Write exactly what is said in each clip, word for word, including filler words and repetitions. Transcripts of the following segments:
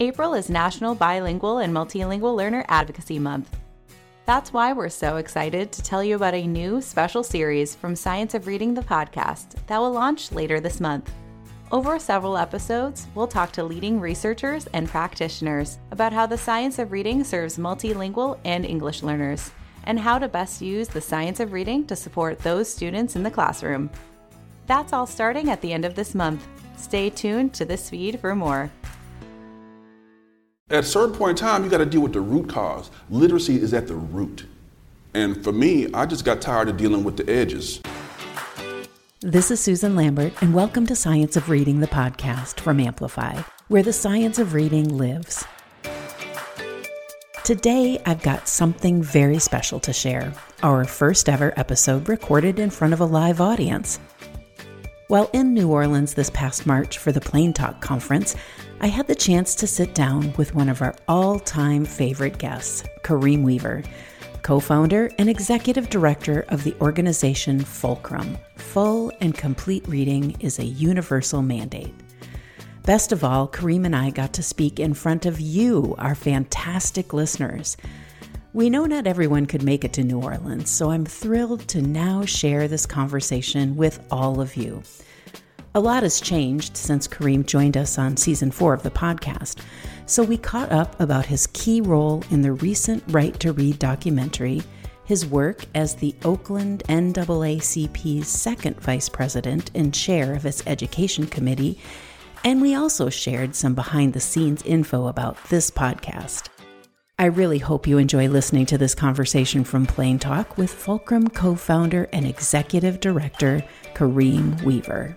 April is National Bilingual and Multilingual Learner Advocacy Month. That's why we're so excited to tell you about a new special series from Science of Reading, the podcast, that will launch later this month. Over several episodes, we'll talk to leading researchers and practitioners about how the science of reading serves multilingual and English learners, and how to best use the science of reading to support those students in the classroom. That's all starting at the end of this month. Stay tuned to this feed for more. At a certain point in time, you got to deal with the root cause. Literacy is at the root. And for me, I just got tired of dealing with the edges. This is Susan Lambert, and welcome to Science of Reading, the podcast from Amplify, where the science of reading lives. Today, I've got something very special to share, our first ever episode recorded in front of a live audience. While in New Orleans this past March for the Plain Talk Conference, I had the chance to sit down with one of our all-time favorite guests, Kareem Weaver, co-founder and executive director of the organization Fulcrum. Full and complete reading is a universal mandate. Best of all, Kareem and I got to speak in front of you, our fantastic listeners. We know not everyone could make it to New Orleans, so I'm thrilled to now share this conversation with all of you. A lot has changed since Kareem joined us on season four of the podcast, so we caught up about his key role in the recent Right to Read documentary, his work as the Oakland N double A C P's second vice president and chair of its education committee, and we also shared some behind-the-scenes info about this podcast. I really hope you enjoy listening to this conversation from Plain Talk with Fulcrum co-founder and executive director, Kareem Weaver.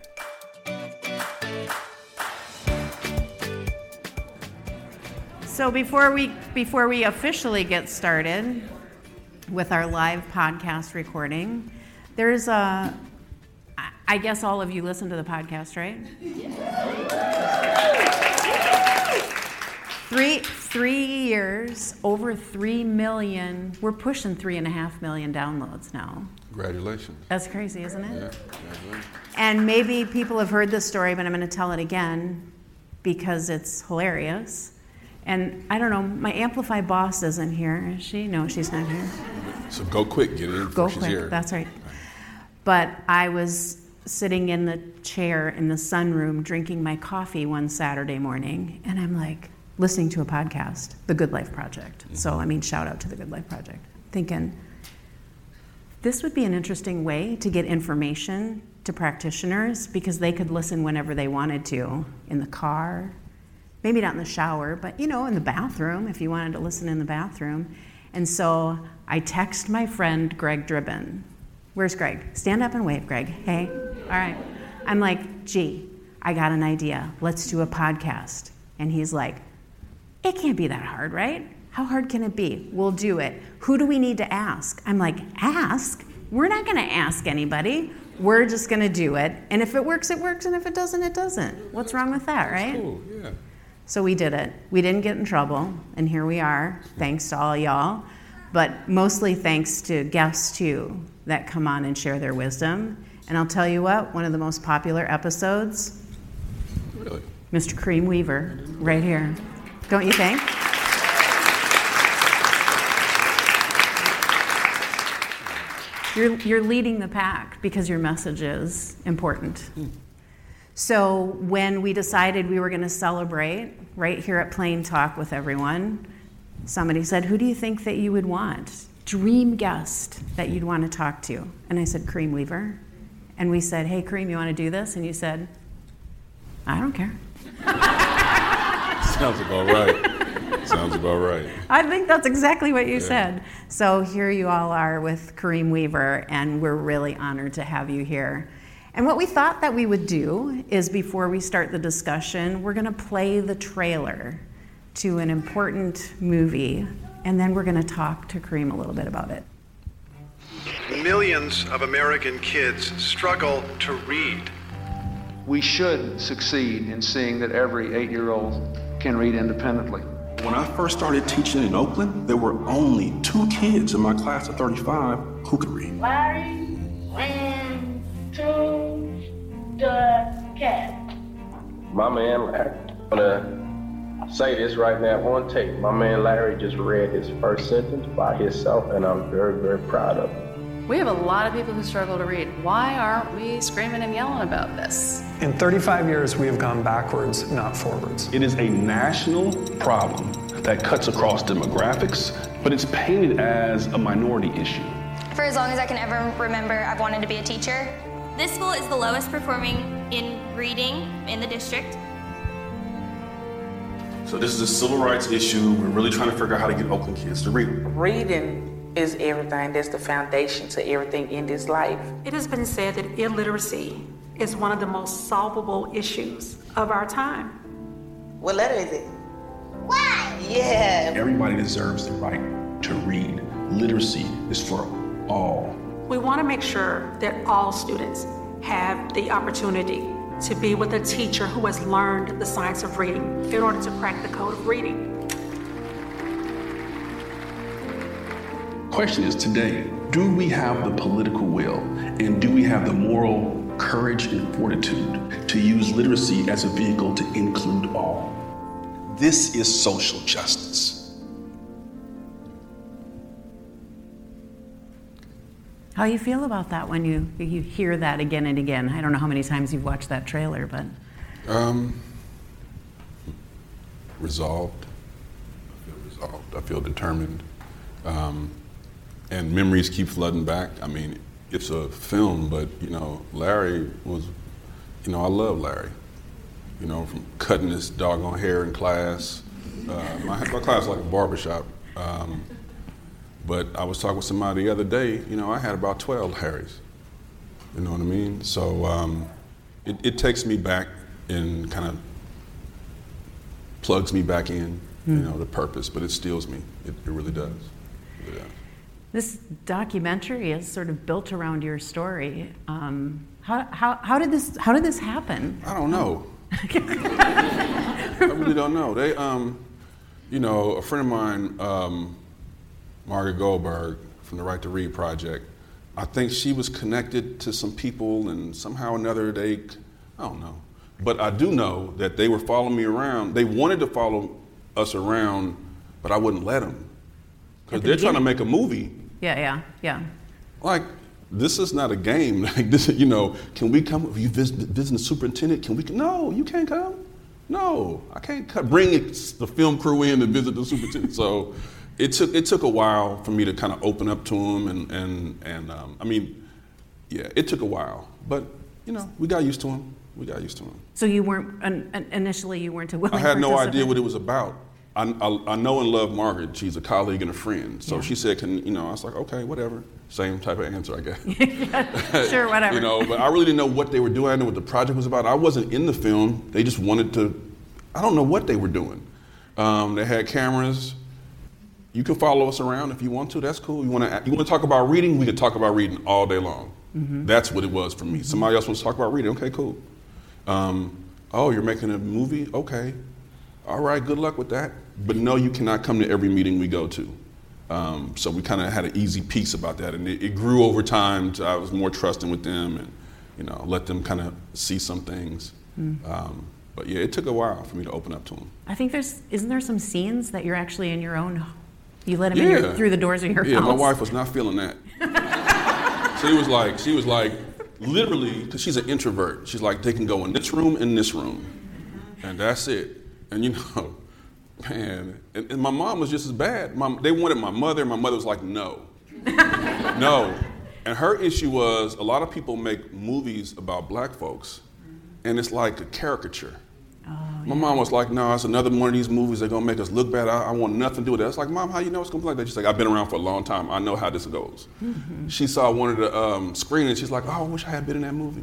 So before we before we officially get started with our live podcast recording, there's a, I guess all of you listen to the podcast, right? Three three years, over three million. We're pushing three and a half million downloads now. Congratulations. That's crazy, isn't it? Yeah, congratulations. And maybe people have heard this story, but I'm going to tell it again because it's hilarious. And I don't know, my Amplify boss isn't here, is she? No, she's not here. So go quick, get in Go before she's quick, here. that's right. But I was sitting in the chair in the sunroom drinking my coffee one Saturday morning, and I'm like, listening to a podcast, The Good Life Project. Mm-hmm. So, I mean, shout out to The Good Life Project. Thinking, this would be an interesting way to get information to practitioners because they could listen whenever they wanted to, in the car, maybe not in the shower, but, you know, in the bathroom, if you wanted to listen in the bathroom. And so I text my friend, Greg Dribbin. Where's Greg? Stand up and wave, Greg. Hey, all right. I'm like, gee, I got an idea. Let's do a podcast. And he's like, it can't be that hard, right? How hard can it be? We'll do it. Who do we need to ask? I'm like, ask? We're not going to ask anybody. We're just going to do it. And if it works, it works. And if it doesn't, it doesn't. What's wrong with that, right? Cool, yeah. So we did it. We didn't get in trouble, and here we are, thanks to all y'all, but mostly thanks to guests, too, that come on and share their wisdom. And I'll tell you what, one of the most popular episodes, Really? Mister Kareem Weaver, right here. Don't you think? You're, you're leading the pack because your message is important. Mm. So when we decided we were going to celebrate right here at Plain Talk with everyone, somebody said, who do you think that you would want? Dream guest that you'd want to talk to. And I said, Kareem Weaver. And we said, hey, Kareem, you want to do this? And you said, I don't care. Sounds about right. Sounds about right. I think that's exactly what you Yeah. said. So here you all are with Kareem Weaver, and we're really honored to have you here. And what we thought that we would do is before we start the discussion, we're going to play the trailer to an important movie, and then we're going to talk to Kareem a little bit about it. Millions of American kids struggle to read. We should succeed in seeing that every eight-year-old can read independently. When I first started teaching in Oakland, there were only two kids in my class of thirty-five who could read. Larry ran to the cat. My man Larry, on a say this right now on tape. My man Larry just read his first sentence by himself, and I'm very, very proud of him. We have a lot of people who struggle to read. Why aren't we screaming and yelling about this? In thirty-five years, we have gone backwards, not forwards. It is a national problem that cuts across demographics, but it's painted as a minority issue. For as long as I can ever remember, I've wanted to be a teacher. This school is the lowest performing in reading in the district. So this is a civil rights issue. We're really trying to figure out how to get Oakland kids to read. Reading is everything. That's the foundation to everything in this life. It has been said that illiteracy is one of the most solvable issues of our time. What letter is it? Why? Yeah. Everybody deserves the right to read. Literacy is for all. We want to make sure that all students have the opportunity to be with a teacher who has learned the science of reading in order to crack the code of reading. Question is today, do we have the political will and do we have the moral courage and fortitude to use literacy as a vehicle to include all? This is social justice. How you feel about that when you you hear that again and again? I don't know how many times you've watched that trailer, but Um, resolved. I feel resolved. I feel determined. Um, and memories keep flooding back. I mean, it's a film, but you know, Larry was, you know, I love Larry. You know, from cutting his doggone hair in class. Uh, my, my class is like a barbershop. Um, But I was talking with somebody the other day, you know, I had about twelve Harrys. You know what I mean? So um, it, it takes me back and kind of plugs me back in, mm. you know, the purpose, but it steals me. It, it really does. It really does. This documentary is sort of built around your story. Um, how, how, how did this how did this happen? I don't know. I really don't know. They, um, you know, a friend of mine, um, Margaret Goldberg from the Right to Read Project, I think she was connected to some people and somehow or another they, I don't know. But I do know that they were following me around. They wanted to follow us around, but I wouldn't let them. Because they're trying to make a movie. Yeah, yeah, yeah. Like, this is not a game. Like this, you know, can we come, are you visit, visiting the superintendent? Can we, no, you can't come. No, I can't come. Bring it, the film crew in to visit the superintendent. So it took it took a while for me to kind of open up to him, and and and um, I mean, yeah, it took a while, but you know, we got used to him. We got used to him. So you weren't initially you weren't a willing I had no participant? idea what it was about. I, I, I know and love Margaret. She's a colleague and a friend. So yeah. She said, "Can you know?" I was like, "Okay, whatever." Same type of answer, I guess. Yeah, sure, whatever. You know, but I really didn't know what they were doing. I didn't know what the project was about. I wasn't in the film. They just wanted to. I don't know what they were doing. Um, they had cameras. You can follow us around if you want to. That's cool. You want to? You want to talk about reading? We could talk about reading all day long. Mm-hmm. That's what it was for me. Somebody else wants to talk about reading. Okay, cool. Um, oh, you're making a movie? Okay. All right, good luck with that. But no, you cannot come to every meeting we go to. Um, so we kind of had an easy piece about that. And it, it grew over time. To, I was more trusting with them and, you know, let them kind of see some things. Mm. Um, but yeah, it took a while for me to open up to them. I think there's, isn't there some scenes that you're actually in your own, you let them yeah. in your, through the doors of your yeah, house? Yeah, my wife was not feeling that. she was like, she was like, literally, because she's an introvert, she's like, they can go in this room and this room, and that's it. And you know, man, and, and my mom was just as bad. My, they wanted my mother, and my mother was like, no, no. And her issue was, a lot of people make movies about black folks, and it's like a caricature. Oh, my yeah. mom was like, no, it's another one of these movies that are gonna make us look bad. I, I want nothing to do with that. I was like, Mom, how you know it's gonna be like that? She's like, I've been around for a long time. I know how this goes. Mm-hmm. She saw one of the um, screenings. She's like, oh, I wish I had been in that movie.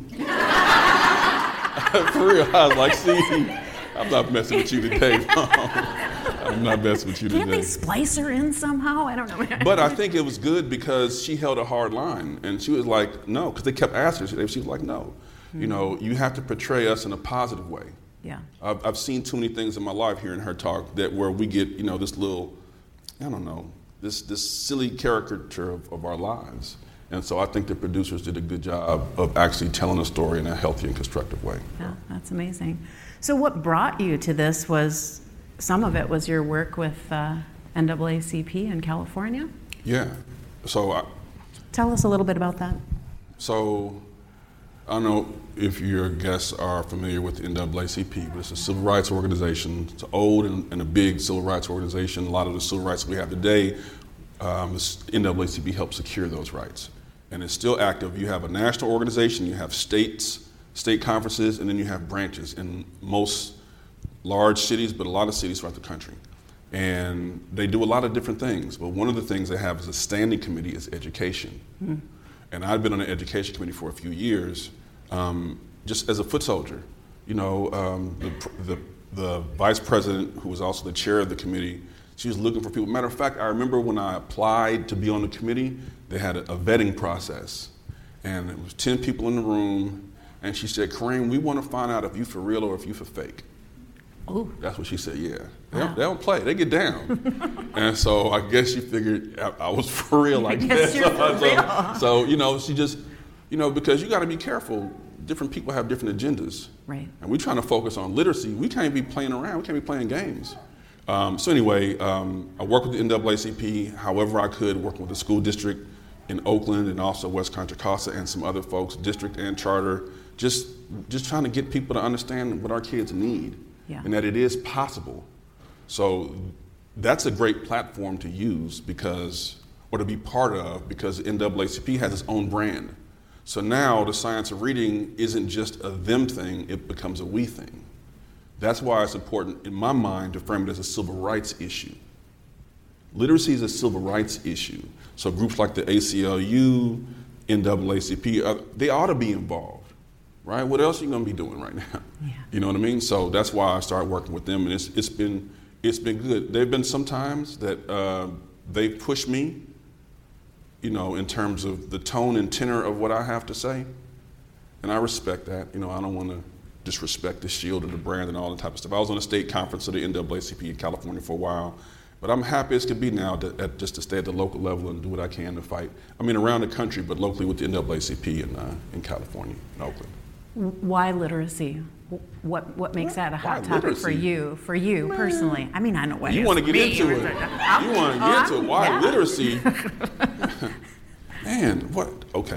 For real, I was like, see, I'm not messing with you today, Mom. I'm not messing with you today. Can't they splice her in somehow? I don't know. But I think it was good because she held a hard line. And she was like, no, because they kept asking her. She was like, no. Mm-hmm. You know, you have to portray us in a positive way. Yeah. I've, I've seen too many things in my life hearing her talk that where we get, you know, this little, I don't know, this this silly caricature of, of our lives. And so I think the producers did a good job of actually telling a story in a healthy and constructive way. Yeah, that's amazing. So what brought you to this was some of it was your work with uh, N double A C P in California. Yeah. So I, Tell us a little bit about that. So I don't know if your guests are familiar with the N double A C P, but it's a civil rights organization. It's an old and, and a big civil rights organization. A lot of the civil rights we have today, um, N double A C P helps secure those rights. And it's still active. You have a national organization, you have states, state conferences, and then you have branches in most large cities, but a lot of cities throughout the country. And they do a lot of different things, but one of the things they have as a standing committee is education. Mm. And I've been on the education committee for a few years, um, just as a foot soldier. You know, um, the, the, the vice president, who was also the chair of the committee, she was looking for people. Matter of fact, I remember when I applied to be on the committee, they had a, a vetting process. And it was ten people in the room, and she said, Kareem, we want to find out if you for real or if you for fake. Oh. That's what she said, yeah. They, Wow. don't, they don't play, they get down. And so I guess she figured I, I was for real, I, I guess. guess you're for so, real. so, you know, she just, you know, because you got to be careful. Different people have different agendas. Right. And we're trying to focus on literacy. We can't be playing around, we can't be playing games. Um, so anyway, um, I worked with the N double A C P however I could, working with the school district in Oakland and also West Contra Costa and some other folks, district and charter, just, just trying to get people to understand what our kids need. Yeah. And that it is possible. So that's a great platform to use because, or to be part of, because N double A C P has its own brand. So now the science of reading isn't just a them thing, it becomes a we thing. That's why it's important in my mind to frame it as a civil rights issue. Literacy is a civil rights issue. So groups like the A C L U, N double A C P, uh, they ought to be involved, right? What else are you gonna be doing right now? Yeah. You know what I mean? So that's why I started working with them, and it's, it's been it's been good. There have been some times that uh, they've pushed me, you know, in terms of the tone and tenor of what I have to say, and I respect that. You know, I don't want to disrespect the shield of the brand and all that type of stuff. I was on a state conference of the N double A C P in California for a while, but I'm happy as could be now to, at, just to stay at the local level and do what I can to fight. I mean, around the country, but locally with the N double A C P in, uh, in California, in Oakland. Why literacy? What what makes that a hot Why topic literacy? for you? For you Man. personally? I mean, I know what You it want is to get for me. into it. I'm- You want to oh, get into I'm- it. Why yeah. literacy? Man, what? Okay.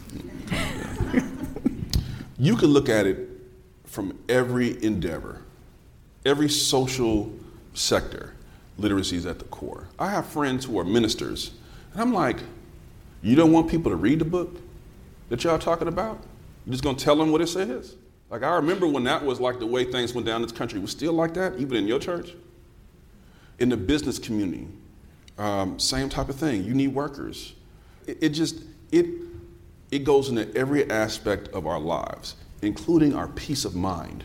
You can look at it from every endeavor, every social sector. Literacy is at the core. I have friends who are ministers, and I'm like, you don't want people to read the book that y'all talking about? You're just gonna tell them what it says? Like, I remember when that was like the way things went down in this country. It was still like that, even in your church? In the business community, um, same type of thing. You need workers. It, it just, it, it goes into every aspect of our lives, including our peace of mind.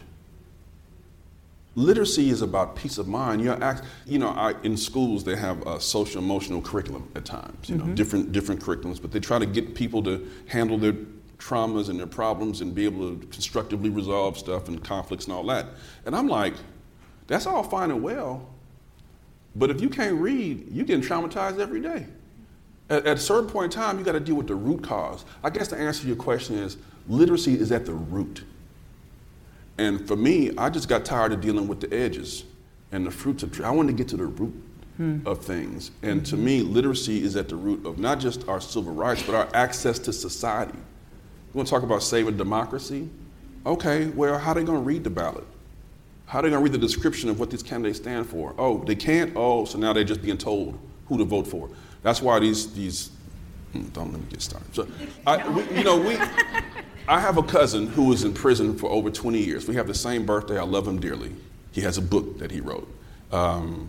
Literacy is about peace of mind. You're act, you know, I, in schools they have a social emotional curriculum at times, you know, Mm-hmm. different different curriculums, but they try to get people to handle their traumas and their problems and be able to constructively resolve stuff and conflicts and all that. And I'm like, that's all fine and well, but if you can't read, you're getting traumatized every day. At, at a certain point in time, you got to deal with the root cause. I guess the answer to your question is, literacy is at the root. And for me, I just got tired of dealing with the edges and the fruits of tree. I wanted to get to the root hmm. of things. And mm-hmm. to me, literacy is at the root of not just our civil rights, but our access to society. You want to talk about saving democracy? Okay, well, how are they going to read the ballot? How are they going to read the description of what these candidates stand for? Oh, they can't? Oh, so now they're just being told who to vote for. That's why these, these don't let me get started. So, I, we, you know, we... I have a cousin who was in prison for over twenty years. We have the same birthday. I love him dearly. He has a book that he wrote. Um,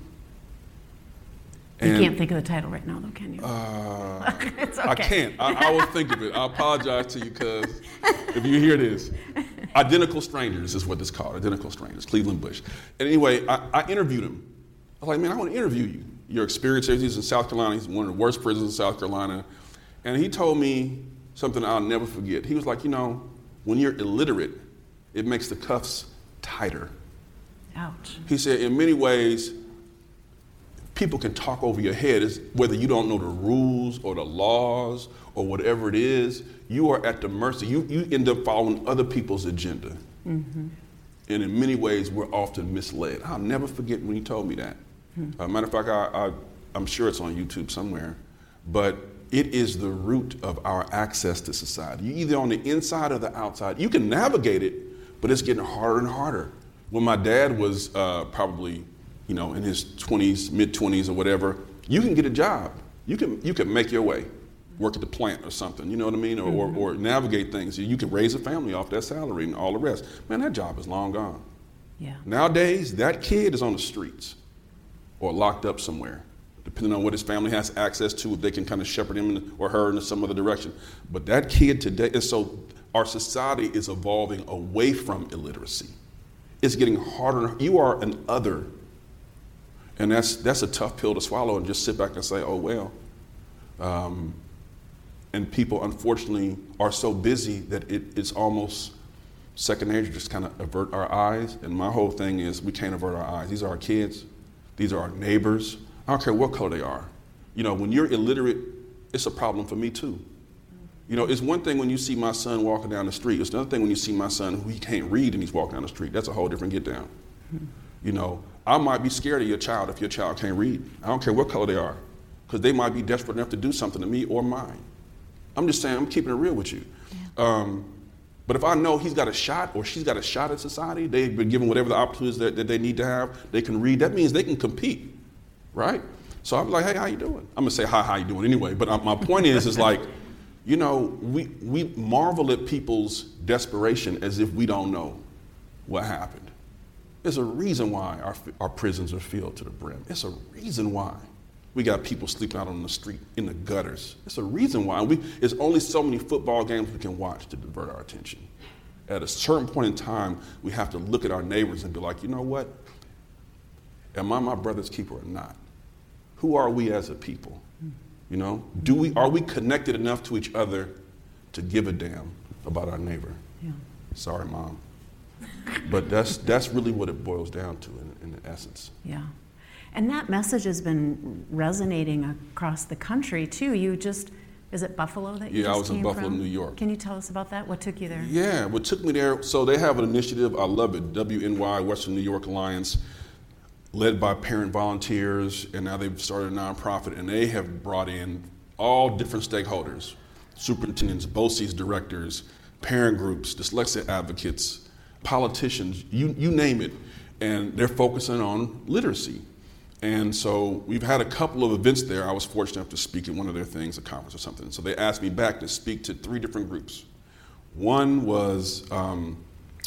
you can't think of the title right now, though, can you? Uh, it's okay. I can't. I, I will think of it. I apologize to you, cuz if you hear this. Identical Strangers is what it's called, Identical Strangers, Cleveland Bush. And anyway, I, I interviewed him. I was like, man, I want to interview you. Your experience, he's in South Carolina. He's one of the worst prisons in South Carolina. And he told me something I'll never forget. He was like, you know, when you're illiterate, it makes the cuffs tighter. Ouch. He said, in many ways, people can talk over your head, it's whether you don't know the rules or the laws or whatever it is, you are at the mercy. You, you end up following other people's agenda. Mm-hmm. And in many ways, we're often misled. I'll never forget when he told me that. Hmm. Uh, matter of fact, I, I, I'm sure it's on YouTube somewhere, but it is the root of our access to society. You're either on the inside or the outside. You can navigate it, but it's getting harder and harder. When my dad was uh, probably, you know, in his twenties, mid twenties or whatever, you can get a job. You can you can make your way, work at the plant or something, you know what I mean? Or, mm-hmm. or, or navigate things. You can raise a family off that salary and all the rest. Man, that job is long gone. Yeah. Nowadays, that kid is on the streets or locked up somewhere, depending on what his family has access to, if they can kind of shepherd him in, or her in some other direction. But that kid today, and so our society is evolving away from illiteracy. It's getting harder. You are an other. And that's that's a tough pill to swallow and just sit back and say, oh, well. Um, and people, unfortunately, are so busy that it, it's almost second nature, just kind of avert our eyes. And my whole thing is we can't avert our eyes. These are our kids. These are our neighbors. I don't care what color they are. You know, when you're illiterate, it's a problem for me too. You know, it's one thing when you see my son walking down the street. It's another thing when you see my son who he can't read and he's walking down the street. That's a whole different get down. Mm-hmm. You know, I might be scared of your child if your child can't read. I don't care what color they are, because they might be desperate enough to do something to me or mine. I'm just saying, I'm keeping it real with you. Yeah. Um, but if I know he's got a shot or she's got a shot at society, they've been given whatever the opportunities that, that they need to have, they can read, that means they can compete, right? So I'm like, hey, how you doing? I'm gonna say, hi, how you doing anyway. But uh, my point is, is like, you know, we, we marvel at people's desperation as if we don't know what happened. There's a reason why our, our prisons are filled to the brim. It's a reason why we got people sleeping out on the street, in the gutters. It's a reason why. We, there's only so many football games we can watch to divert our attention. At a certain point in time, we have to look at our neighbors and be like, you know what? Am I my brother's keeper or not? Who are we as a people? You know, do we are we connected enough to each other to give a damn about our neighbor? Yeah. Sorry, Mom. But that's that's really what it boils down to in, in essence. Yeah. And that message has been resonating across the country too. You just, is it Buffalo that you yeah, just I was came in Buffalo, from? New York. Can you tell us about that? What took you there? Yeah, what took me there, so they have an initiative, I love it, W N Y, Western New York Alliance, led by parent volunteers, and now they've started a nonprofit, and they have brought in all different stakeholders, superintendents, BOCES directors, parent groups, dyslexia advocates, politicians, you, you name it, and they're focusing on literacy. And so we've had a couple of events there. I was fortunate enough to speak at one of their things, a conference or something. So they asked me back to speak to three different groups. One was um,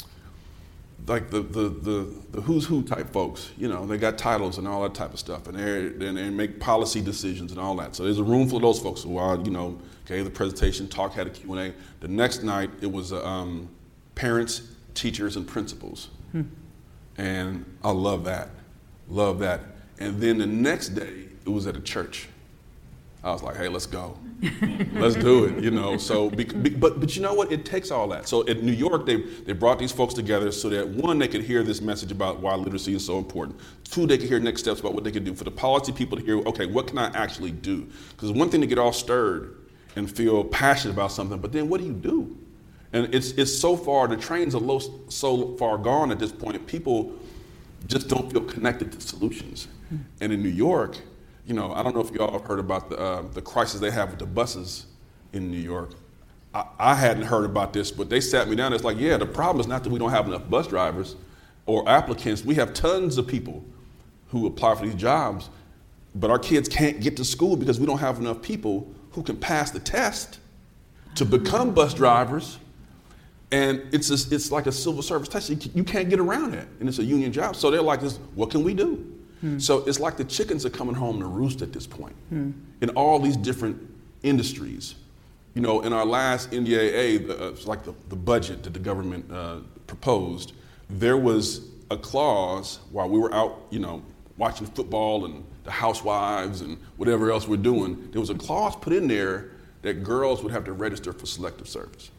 like the, the the the who's who type folks. You know, they got titles and all that type of stuff, and they and they make policy decisions and all that. So there's a room full of those folks who I, you know, gave the presentation, talk, had a Q and A. The next night it was um, parents, teachers, and principals, hmm. and I love that, love that. And then the next day it was at a church. I was like, hey, let's go. Let's do it, you know. So, be, be, but but you know what? It takes all that. So at New York, they they brought these folks together so that one, they could hear this message about why literacy is so important. Two, they could hear next steps about what they could do. For the policy people to hear, okay, what can I actually do? Because one thing to get all stirred and feel passionate about something, but then what do you do? And it's it's so far, the trains are low, so far gone at this point, people just don't feel connected to solutions. And in New York, you know, I don't know if y'all have heard about the uh, the crisis they have with the buses in New York. I, I hadn't heard about this, but they sat me down. It's like, yeah, the problem is not that we don't have enough bus drivers or applicants. We have tons of people who apply for these jobs, but our kids can't get to school because we don't have enough people who can pass the test to become bus drivers. And it's a, it's like a civil service test. You, you can't get around it, and it's a union job. So they're like, this, what can we do? Hmm. So it's like the chickens are coming home to roost at this point hmm. in all these different industries. You know, in our last N D A A, the, uh, it's like the, the budget that the government uh, proposed, there was a clause while we were out, you know, watching football and the housewives and whatever else we're doing, there was a clause put in there that girls would have to register for selective service.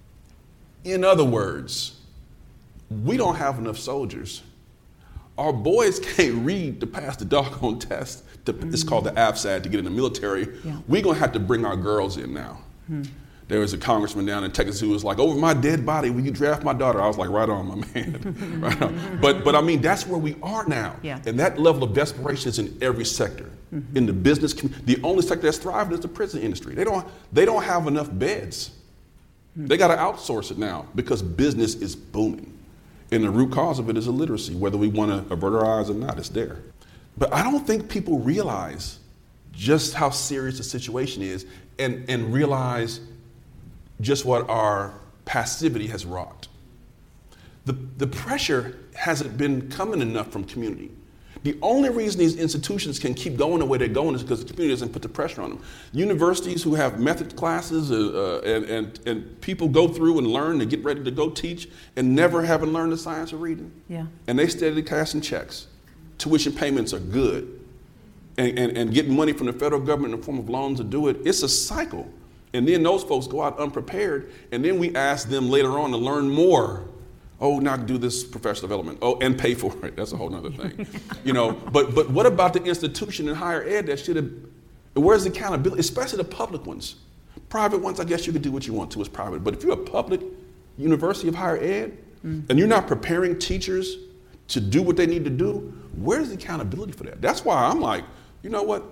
In other words, we don't have enough soldiers. Our boys can't read to pass the doggone test. To, mm-hmm. It's called the A F S A D to get in the military. Yeah. We're going to have to bring our girls in now. Mm-hmm. There was a congressman down in Texas who was like, over my dead body, will you draft my daughter? I was like, right on, my man. Right on. But, but I mean, that's where we are now. Yeah. And that level of desperation is in every sector. Mm-hmm. In the business community, the only sector that's thriving is the prison industry. They don't, they don't have enough beds. Mm-hmm. They got to outsource it now because business is booming. And the root cause of it is illiteracy. Whether we want to avert our eyes or not, it's there. But I don't think people realize just how serious the situation is and, and realize just what our passivity has wrought. The, the pressure hasn't been coming enough from community. The only reason these institutions can keep going the way they're going is because the community doesn't put the pressure on them. Universities who have method classes uh, uh, and, and, and people go through and learn and get ready to go teach and never having learned the science of reading. Yeah. And they steadily cashing checks. Tuition payments are good. And, and, and getting money from the federal government in the form of loans to do it, it's a cycle. And then those folks go out unprepared, and then we ask them later on to learn more. Oh, now do this professional development. Oh, and pay for it. That's a whole other thing. You know, but but what about the institution in higher ed that should have, where's the accountability, especially the public ones? Private ones, I guess you could do what you want to as private. But if you're a public university of higher ed, mm. and you're not preparing teachers to do what they need to do, where's the accountability for that? That's why I'm like, you know what?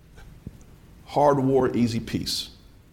Hard war, easy peace.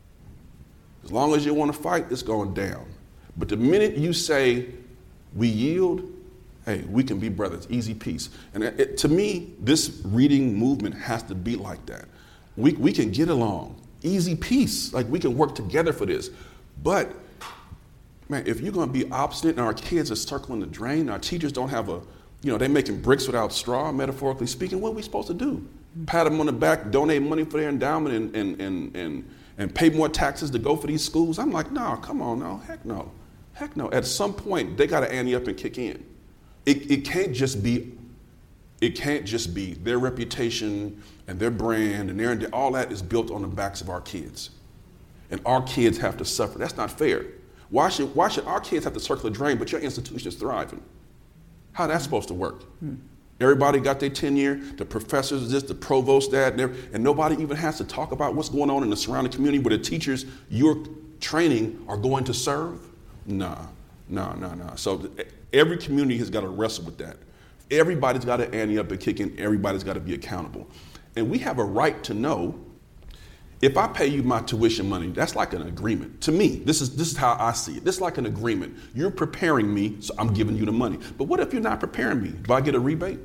As long as you want to fight, it's going down. But the minute you say, we yield, hey, we can be brothers, easy peace. And it, to me, this reading movement has to be like that. We, we can get along, easy peace, like we can work together for this. But, man, if you're going to be obstinate and our kids are circling the drain, our teachers don't have a, you know, they're making bricks without straw, metaphorically speaking, what are we supposed to do? Pat them on the back, donate money for their endowment and, and, and, and and pay more taxes to go for these schools? I'm like, no, come on, no, heck no. Heck no. At some point, they got to ante up and kick in. It, it can't just be, it can't just be their reputation and their brand and their, all that is built on the backs of our kids. And our kids have to suffer. That's not fair. Why should, why should our kids have to circle the drain, but your institution is thriving? How's that supposed to work? Hmm. Everybody got their tenure, the professors this, the provost that, and, and nobody even has to talk about what's going on in the surrounding community where the teachers you're training are going to serve? Nah, nah, nah, nah. So every community has got to wrestle with that. Everybody's got to ante up and kick in. Everybody's got to be accountable. And we have a right to know, if I pay you my tuition money, that's like an agreement. To me, this is this is how I see it. This is like an agreement. You're preparing me, so I'm giving you the money. But what if you're not preparing me? Do I get a rebate?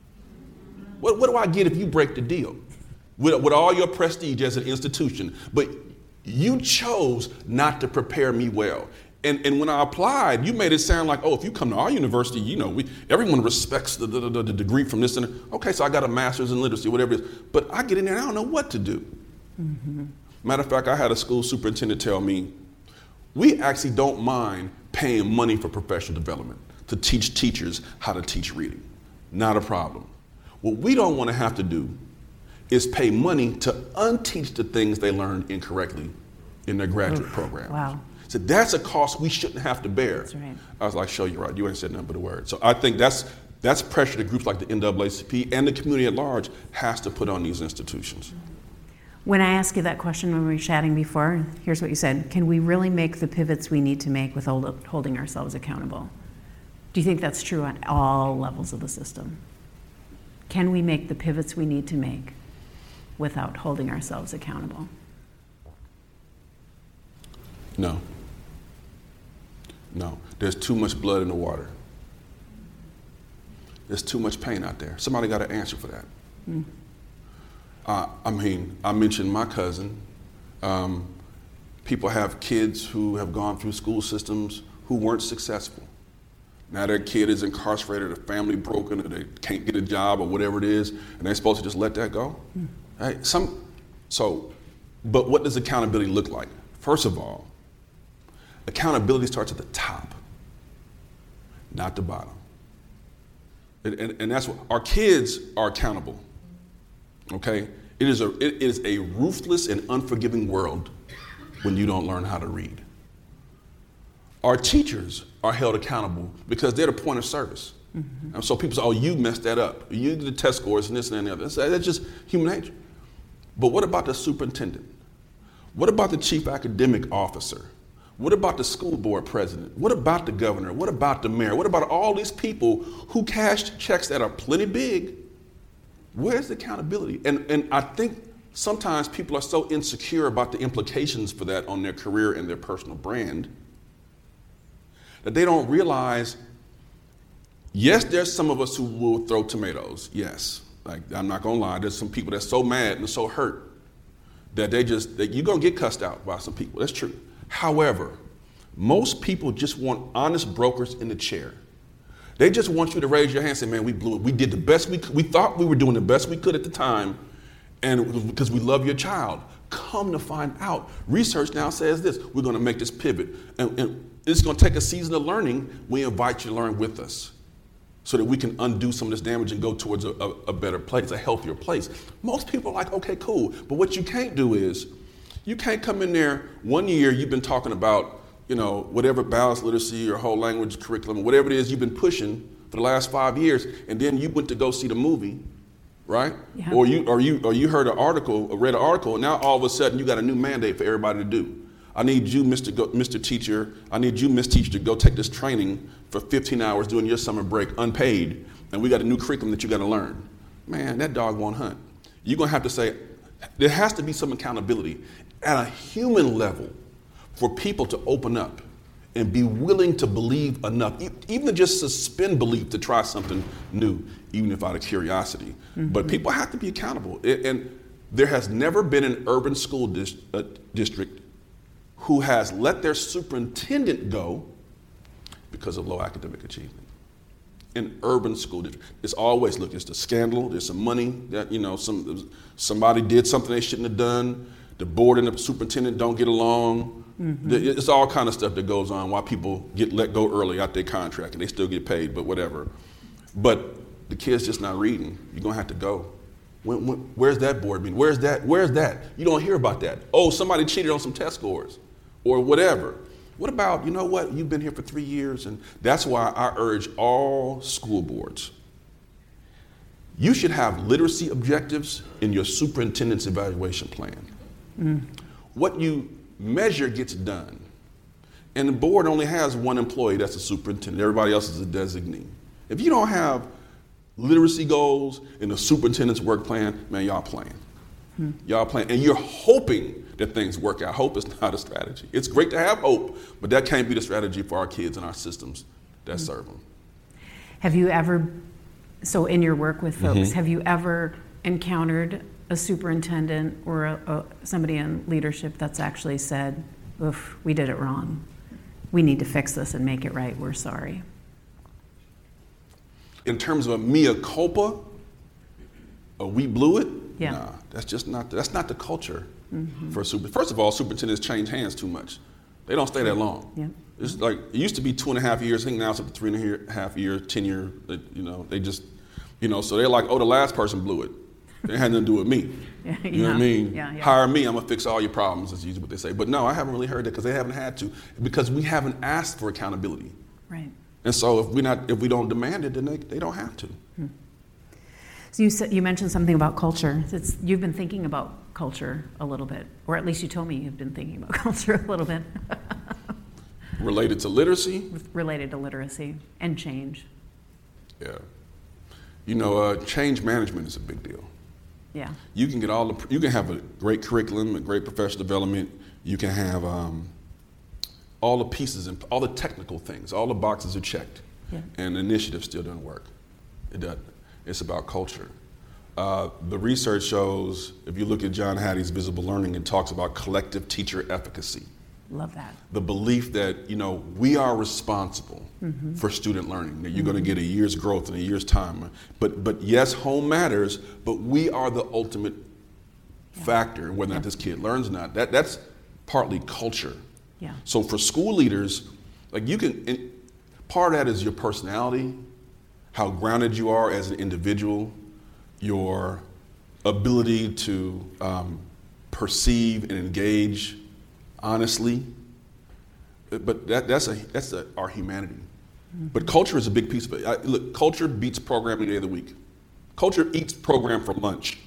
What, what do I get if you break the deal? With, with all your prestige as an institution, but you chose not to prepare me well. And, and when I applied, you made it sound like, oh, if you come to our university, you know, we, everyone respects the, the, the, the degree from this. And okay, so I got a master's in literacy, whatever it is. But I get in there and I don't know what to do. Mm-hmm. Matter of fact, I had a school superintendent tell me, we actually don't mind paying money for professional development to teach teachers how to teach reading. Not a problem. What we don't want to have to do is pay money to unteach the things they learned incorrectly in their graduate Oof, program. Wow. So that's a cost we shouldn't have to bear. That's right. I was like, show you right. You ain't said nothing but a word. So I think that's that's pressure that groups like the N double A C P and the community at large has to put on these institutions. When I asked you that question when we were chatting before, here's what you said. Can we really make the pivots we need to make with hold, holding ourselves accountable? Do you think that's true on all levels of the system? Can we make the pivots we need to make without holding ourselves accountable? No. No. There's too much blood in the water. There's too much pain out there. Somebody got to answer for that. Mm. Uh, I mean, I mentioned my cousin. Um, people have kids who have gone through school systems who weren't successful. Now their kid is incarcerated, their family broken, or they can't get a job or whatever it is, and they're supposed to just let that go? Mm. Right? Some, so, but what does accountability look like? First of all, accountability starts at the top, not the bottom. And, and, and that's what, our kids are accountable. Okay, it is a it is a ruthless and unforgiving world when you don't learn how to read. Our teachers are held accountable because they're the point of service. Mm-hmm. And so people say, "Oh, you messed that up. You did the test scores and this and that and the other." That's, that's just human nature. But what about the superintendent? What about the chief academic officer? What about the school board president? What about the governor? What about the mayor? What about all these people who cashed checks that are plenty big? Where's the accountability? And, and I think sometimes people are so insecure about the implications for that on their career and their personal brand that they don't realize, yes, there's some of us who will throw tomatoes, yes. Like, I'm not gonna lie, there's some people that's so mad and so hurt that they just, that you're gonna get cussed out by some people, that's true. However, most people just want honest brokers in the chair. They just want you to raise your hand and say, man, we blew it. We did the best we could. We thought we were doing the best we could at the time, and it was because we love your child. Come to find out, research now says this. We're gonna make this pivot. And, and it's gonna take a season of learning. We invite you to learn with us so that we can undo some of this damage and go towards a, a, a better place, a healthier place. Most people are like, okay, cool. But what you can't do is, you can't come in there one year, you've been talking about, you know, whatever balanced literacy or whole language curriculum, whatever it is you've been pushing for the last five years, and then you went to go see the movie, right? Yeah. Or you or you or you heard an article, or read an article, and now all of a sudden you got a new mandate for everybody to do. I need you, Mister Go, Mister Teacher, I need you, Miss Teacher, to go take this training for fifteen hours during your summer break, unpaid, and we got a new curriculum that you got to learn. Man, that dog won't hunt. You're gonna have to say, there has to be some accountability at a human level for people to open up and be willing to believe enough, even to just suspend belief to try something new, even if out of curiosity. Mm-hmm. But people have to be accountable. And there has never been an urban school dis- uh, district who has let their superintendent go because of low academic achievement. An urban school district, it's always, look, it's a scandal, there's some money that, you know, some somebody did something they shouldn't have done. The board and the superintendent don't get along. Mm-hmm. It's all kind of stuff that goes on while people get let go early out their contract and they still get paid, but whatever. But the kid's just not reading. You're gonna have to go. When, when, where's that board meeting? Where's that? Where's that? You don't hear about that. Oh, somebody cheated on some test scores or whatever. What about, you know what, you've been here for three years, and that's why I urge all school boards. You should have literacy objectives in your superintendent's evaluation plan. Mm. What you measure gets done. And the board only has one employee, that's a superintendent. Everybody else is a designee. If you don't have literacy goals in the superintendent's work plan, man, y'all playing. Hmm. Y'all playing. And you're hoping that things work out. Hope is not a strategy. It's great to have hope, but that can't be the strategy for our kids and our systems that hmm. serve them. Have you ever, so in your work with folks, mm-hmm. have you ever encountered a superintendent or a, a, somebody in leadership that's actually said, oof, we did it wrong. We need to fix this and make it right. We're sorry. In terms of a mea culpa, or we blew it, yeah. nah, that's just not, that's not the culture mm-hmm. for a super. First of all, superintendents change hands too much. They don't stay that long. Yeah. It's like, it used to be two and a half years, I think now it's up to three and a half year, tenure, you know, they just, you know, so they're like, oh, the last person blew it. It had nothing to do with me. Yeah, you know what I mean? Yeah, yeah. Hire me, I'm gonna fix all your problems, is usually what they say. But no, I haven't really heard that because they haven't had to, because we haven't asked for accountability. Right. And so if we not, if we don't demand it, then they, they don't have to. Hmm. So you said, you mentioned something about culture. It's, you've been thinking about culture a little bit, or at least you told me you've been thinking about culture a little bit. Related to literacy? Related to literacy and change. Yeah. You know, uh, change management is a big deal. Yeah. You can get all the, you can have a great curriculum, a great professional development. You can have um, all the pieces and all the technical things, all the boxes are checked, yeah. and the initiative still doesn't work. It doesn't. It's about culture. Uh, the research shows, if you look at John Hattie's Visible Learning, it talks about collective teacher efficacy. Love that. The belief that, you know, we are responsible mm-hmm. for student learning, that you're mm-hmm. going to get a year's growth in a year's time. But but yes, home matters, but we are the ultimate yeah. factor in whether or yeah. not this kid learns or not. That That's partly culture. Yeah. So for school leaders, like you can, and part of that is your personality, how grounded you are as an individual, your ability to um, perceive and engage honestly, but that, that's a that's a, our humanity. Mm-hmm. But culture is a big piece of it. I, look, culture beats program any day of the week. Culture eats program for lunch.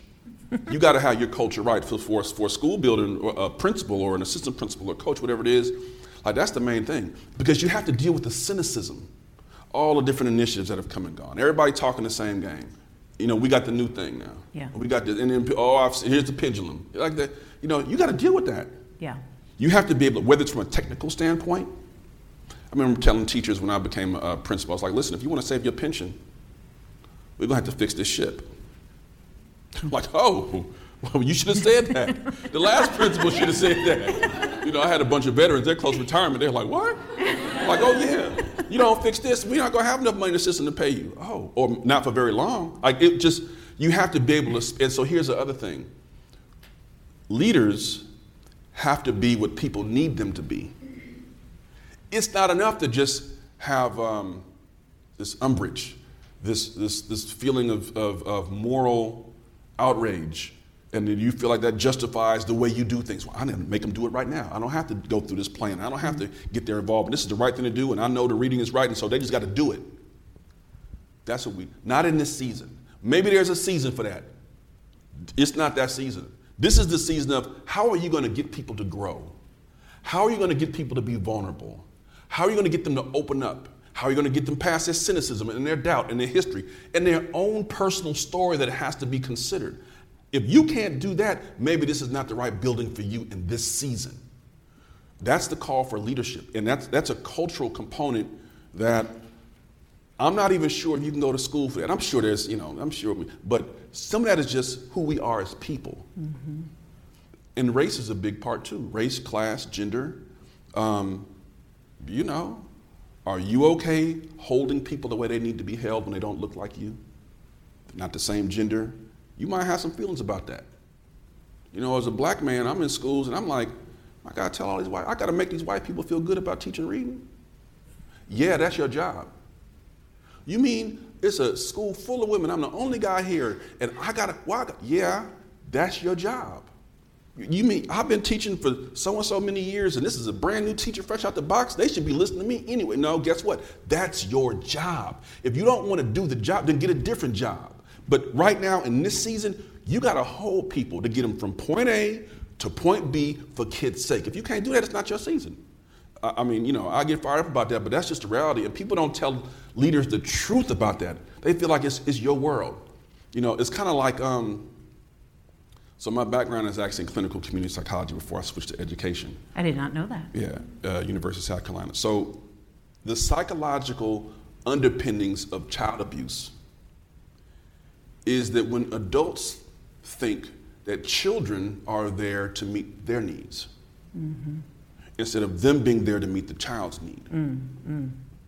You got to have your culture right. For, for, for a school building, or a principal or an assistant principal or coach, whatever it is, like that's the main thing. Because you have to deal with the cynicism, all the different initiatives that have come and gone. Everybody talking the same game. You know, we got the new thing now. Yeah. We got the, and then, oh, I've, here's the pendulum. Like that. You know, you got to deal with that. Yeah. You have to be able to, whether it's from a technical standpoint. I remember telling teachers when I became a principal, I was like, listen, if you want to save your pension, we're going to have to fix this ship. I'm like, oh, well, you should have said that. The last principal should have said that. You know, I had a bunch of veterans, they're close to retirement. They're like, what? I'm like, oh, yeah. You don't fix this, we're not going to have enough money in the system to pay you. Oh, or not for very long. Like, it just, you have to be able to, and so here's the other thing. Leaders have to be what people need them to be. It's not enough to just have um, this umbrage, this this this feeling of, of, of moral outrage, and then you feel like that justifies the way you do things. Well, I didn't make them do it right now. I don't have to go through this plan. I don't have to get their involvement. This is the right thing to do, and I know the reading is right, and so they just got to do it. That's what we, not in this season. Maybe there's a season for that. It's not that season. This is the season of how are you going to get people to grow? How are you going to get people to be vulnerable? How are you going to get them to open up? How are you going to get them past their cynicism and their doubt and their history and their own personal story that has to be considered? If you can't do that, maybe this is not the right building for you in this season. That's the call for leadership. And that's that's a cultural component that I'm not even sure if you can go to school for that. I'm sure there's, you know, I'm sure, we, but some of that is just who we are as people. Mm-hmm. And race is a big part too. Race, class, gender. Um, you know, are you okay holding people the way they need to be held when they don't look like you? Not the same gender. You might have some feelings about that. You know, as a black man, I'm in schools and I'm like, I gotta tell all these white, I gotta make these white people feel good about teaching reading. Yeah, that's your job. You mean it's a school full of women, I'm the only guy here, and I gotta, why? Yeah, that's your job. You mean I've been teaching for so and so many years, and this is a brand new teacher fresh out the box? They should be listening to me anyway. No, guess what? That's your job. If you don't want to do the job, then get a different job. But right now in this season, you got to hold people to get them from point A to point B for kids' sake. If you can't do that, it's not your season. I mean, you know, I get fired up about that, but that's just the reality. And people don't tell leaders the truth about that. They feel like it's, it's your world. You know, it's kind of like, um, so my background is actually in clinical community psychology before I switched to education. I did not know that. Yeah, uh, University of South Carolina. So the psychological underpinnings of child abuse is that when adults think that children are there to meet their needs, mm-hmm. instead of them being there to meet the child's need. Mm-hmm.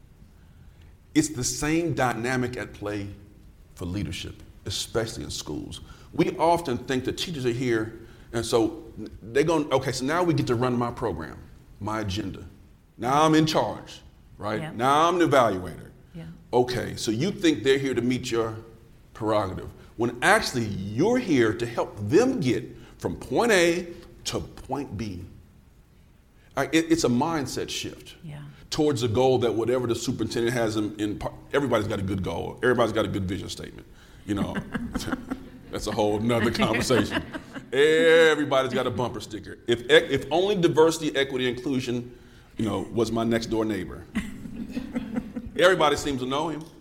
It's the same dynamic at play for leadership, especially in schools. We often think that teachers are here, and so they're going, okay, so now we get to run my program, my agenda. Now I'm in charge, right? Yeah. Now I'm the evaluator. Yeah. Okay, so you think they're here to meet your prerogative, when actually you're here to help them get from point A to point B. Right, it, it's a mindset shift yeah. towards a goal that whatever the superintendent has in, in, everybody's got a good goal. Everybody's got a good vision statement. You know, that's a whole nother conversation. Everybody's got a bumper sticker. If if only diversity, equity, inclusion, you know, was my next door neighbor. Everybody seems to know him,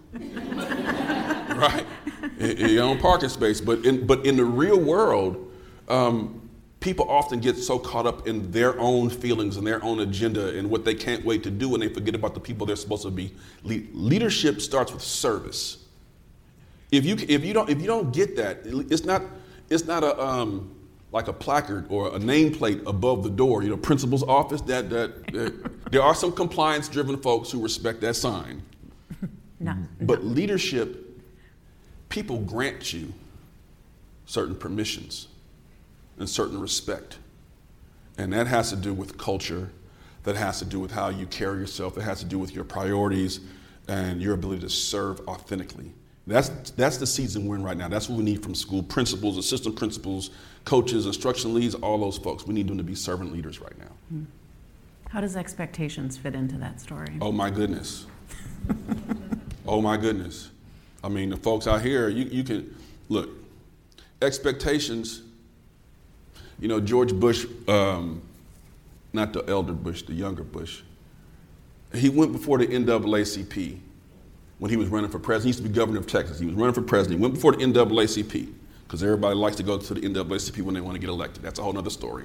right? In, in your own parking space, but in but in the real world, um, people often get so caught up in their own feelings and their own agenda and what they can't wait to do, and they forget about the people they're supposed to be. Le- leadership starts with service. If you if you don't if you don't get that, it's not it's not a um, like a placard or a nameplate above the door. You know, principal's office. That that, that there are some compliance-driven folks who respect that sign. No. But leadership, people grant you certain permissions and certain respect. And that has to do with culture, that has to do with how you carry yourself, it has to do with your priorities and your ability to serve authentically. That's that's the season we're in right now. That's what we need from school principals, assistant principals, coaches, instruction leads, all those folks. We need them to be servant leaders right now. How does expectations fit into that story? Oh my goodness. Oh my goodness. I mean, the folks out here, you, you can, look, expectations, you know, George Bush, um, not the elder Bush, the younger Bush, he went before the N double A C P when he was running for president. He used to be governor of Texas. He was running for president. He went before the N double A C P because everybody likes to go to the N double A C P when they want to get elected. That's a whole other story.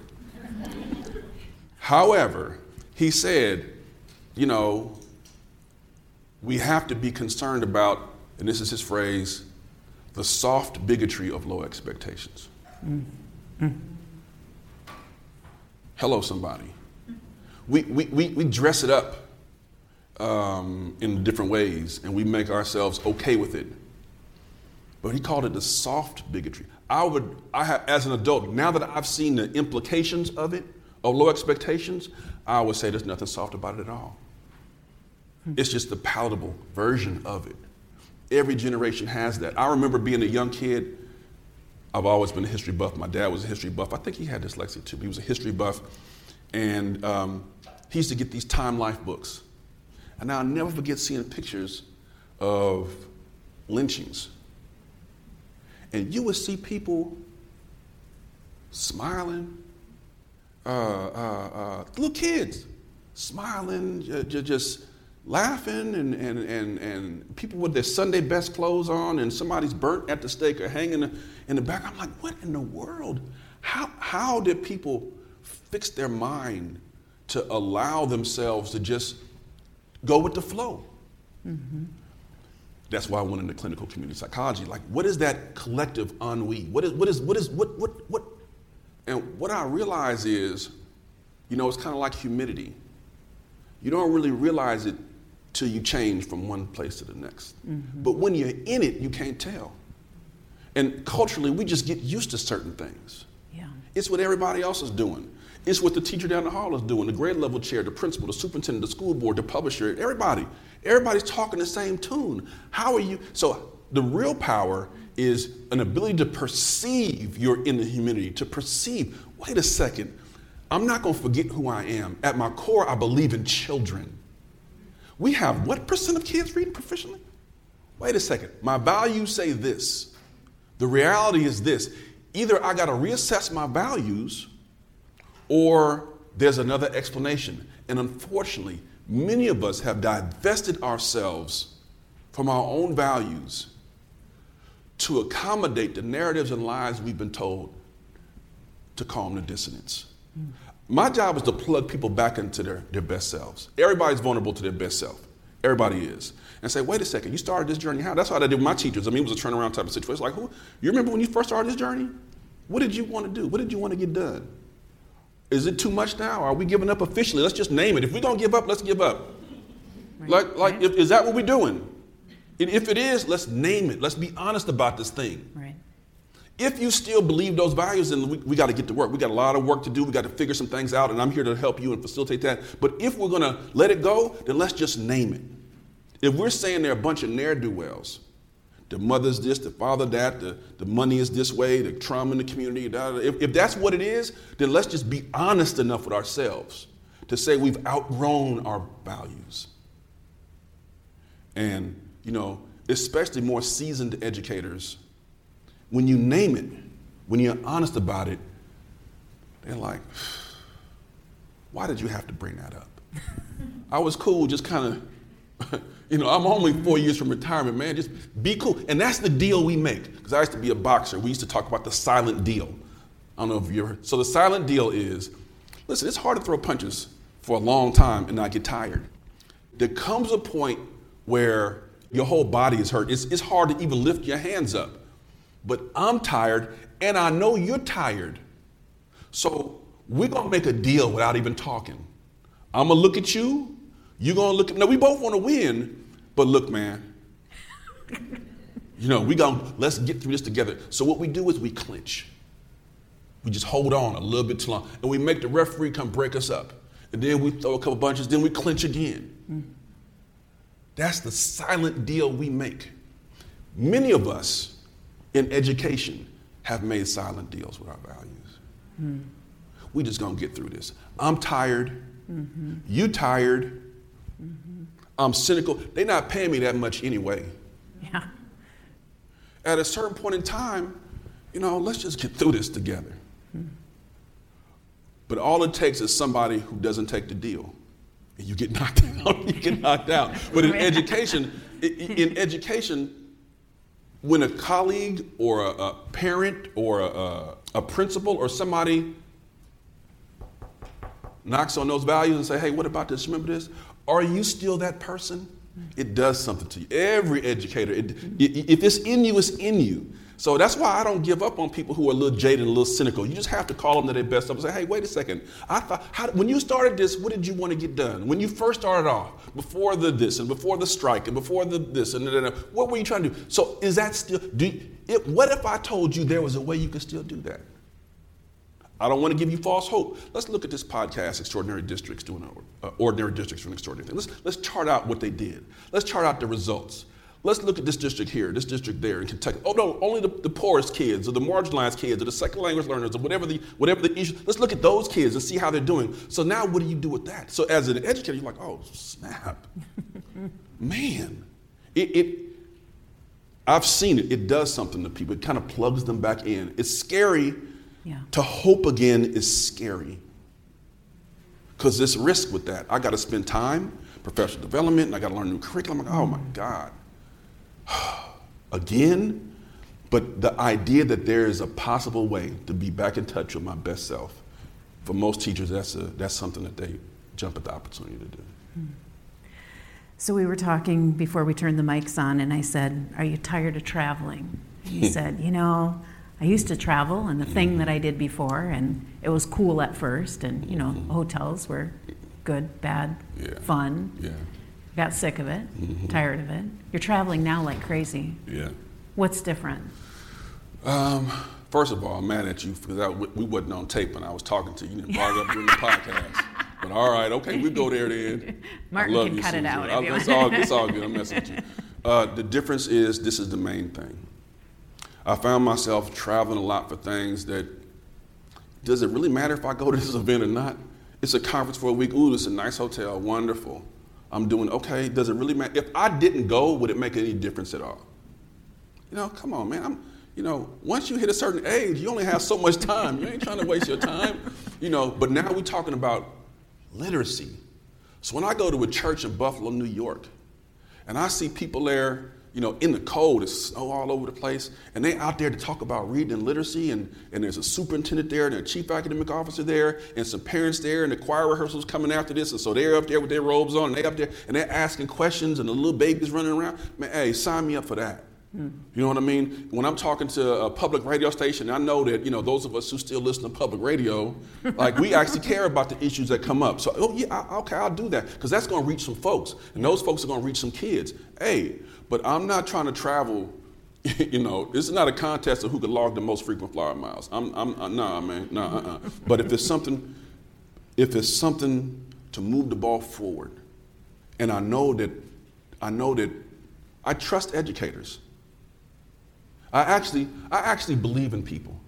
However, he said, you know, we have to be concerned about, and this is his phrase, the soft bigotry of low expectations. Mm. Mm. Hello, somebody. We, we, we, we dress it up um, in different ways, and we make ourselves okay with it. But he called it the soft bigotry. I would, I have, as an adult, now that I've seen the implications of it, of low expectations, I would say there's nothing soft about it at all. It's just the palatable version of it. Every generation has that. I remember being a young kid. I've always been a history buff. My dad was a history buff. I think he had dyslexia too. He was a history buff. And um, he used to get these Time Life books. And I'll never forget seeing pictures of lynchings. And you would see people smiling, uh, uh, uh, little kids smiling, j- j- just laughing, and, and, and, and people with their Sunday best clothes on, and somebody's burnt at the stake or hanging in the back. I'm like, what in the world? How, how did people fix their mind to allow themselves to just go with the flow? Mm-hmm. That's why I went into clinical community psychology. Like, what is that collective ennui? What is, what is, what is, what, what, what? And what I realize is, you know, it's kind of like humidity. You don't really realize it till you change from one place to the next. Mm-hmm. But when you're in it, you can't tell. And culturally, we just get used to certain things. Yeah. It's what everybody else is doing. It's what the teacher down the hall is doing, the grade level chair, the principal, the superintendent, the school board, the publisher, everybody. Everybody's talking the same tune. How are you? So the real power is an ability to perceive you're in the humidity, to perceive, wait a second, I'm not gonna forget who I am. At my core, I believe in children. We have what percent of kids reading proficiently? Wait a second, my values say this. The reality is this, either I gotta reassess my values or there's another explanation. And unfortunately, many of us have divested ourselves from our own values to accommodate the narratives and lies we've been told to calm the dissonance. Mm. My job is to plug people back into their, their best selves. Everybody's vulnerable to their best self. Everybody is. And say, wait a second, you started this journey how? That's how I did with my teachers. I mean, it was a turnaround type of situation. Like, who? You remember when you first started this journey? What did you want to do? What did you want to get done? Is it too much now? Are we giving up officially? Let's just name it. If we're going to give up, let's give up. Right. Like, like, right. if, is that what we're doing? And if it is, let's name it. Let's be honest about this thing. Right. If you still believe those values, then we, we got to get to work. We got a lot of work to do. We got to figure some things out, and I'm here to help you and facilitate that. But if we're going to let it go, then let's just name it. If we're saying there are a bunch of ne'er-do-wells, the mother's this, the father that, the, the money is this way, the trauma in the community, da, da, da. If, if that's what it is, then let's just be honest enough with ourselves to say we've outgrown our values. And, you know, especially more seasoned educators, when you name it, when you're honest about it, they're like, why did you have to bring that up? I was cool, just kind of, you know, I'm only four years from retirement, man, just be cool. And that's the deal we make. Because I used to be a boxer. We used to talk about the silent deal. I don't know if you ever, so the silent deal is, listen, it's hard to throw punches for a long time and not get tired. There comes a point where your whole body is hurt. It's, it's hard to even lift your hands up. But I'm tired, and I know you're tired. So we're going to make a deal without even talking. I'm going to look at you. You're going to look at me. Now, we both want to win, but look, man. You know, we going to, let's get through this together. So what we do is we clinch. We just hold on a little bit too long, and we make the referee come break us up. And then we throw a couple bunches, then we clinch again. Mm. That's the silent deal we make. Many of us in education have made silent deals with our values. Mm. We just gonna get through this. I'm tired. Mm-hmm. You tired. Mm-hmm. I'm cynical. They're not paying me that much anyway. Yeah. At a certain point in time, you know, let's just get through this together. Hmm. But all it takes is somebody who doesn't take the deal. And you get knocked out, you get knocked out. But in education, in education, when a colleague or a, a parent or a, a principal or somebody knocks on those values and say, hey, what about this? Remember this? Are you still that person? It does something to you. Every educator, it, it, if it's in you, it's in you. So that's why I don't give up on people who are a little jaded and a little cynical. You just have to call them to their best self and say, hey, wait a second. I thought, how, when you started this, what did you want to get done? When you first started off, before the this and before the strike and before the this and da, da, da, what were you trying to do? So is that still, do you, it, what if I told you there was a way you could still do that? I don't want to give you false hope. Let's look at this podcast, Extraordinary Districts doing uh, Ordinary Districts for an Extraordinary Thing. Let's, let's chart out what they did. Let's chart out the results. Let's look at this district here, this district there in Kentucky. Oh no, only the, the poorest kids or the marginalized kids or the second language learners or whatever the whatever the issue. Let's look at those kids and see how they're doing. So now what do you do with that? So as an educator, you're like, oh snap. Man. It, it I've seen it. It does something to people. It kind of plugs them back in. It's scary. Yeah. To hope again is scary. Because there's risk with that. I gotta spend time, professional development, and I gotta learn new curriculum. I'm like, oh my God. Again, but the idea that there is a possible way to be back in touch with my best self, for most teachers, that's a, that's something that they jump at the opportunity to do. So we were talking before we turned the mics on, and I said, are you tired of traveling? And he said, you know, I used to travel, and the thing that I did before, and it was cool at first, and you know, hotels were good, bad, yeah. fun. Yeah. Got sick of it, mm-hmm. tired of it. You're traveling now like crazy. Yeah. What's different? Um, first of all, I'm mad at you because I, we wasn't on tape when I was talking to you. You didn't brought it up during the podcast. But all right, okay, we go there then. Martin I love can you, cut Susan. it out. I, if you it's, want. all, it's all good. I'm messing with you. Uh, the difference is this is the main thing. I found myself traveling a lot for things that, does it really matter if I go to this event or not? It's a conference for a week. Ooh, it's a nice hotel. Wonderful. I'm doing okay. Does it really matter? If I didn't go, would it make any difference at all? You know, come on, man. I'm, you know, once you hit a certain age, you only have so much time. You ain't trying to waste your time. You know, but now we're talking about literacy. So when I go to a church in Buffalo, New York, and I see people there, you know, in the cold, it's snow all over the place, and they out there to talk about reading and literacy, and, and there's a superintendent there, and a chief academic officer there, and some parents there, and the choir rehearsals coming after this, and so they're up there with their robes on, and they up there, and they're asking questions, and the little babies running around. Man, hey, sign me up for that. Mm. You know what I mean? When I'm talking to a public radio station, I know that, you know, those of us who still listen to public radio, like we actually care about the issues that come up. So, oh yeah, I, okay, I'll do that, because that's going to reach some folks, and those folks are going to reach some kids. Hey, but I'm not trying to travel, you know, this is not a contest of who could log the most frequent flyer miles. I'm, I'm, uh, nah, man, nah, uh-uh. But if it's something, if it's something to move the ball forward, and I know that, I know that, I trust educators. I actually, I actually believe in people.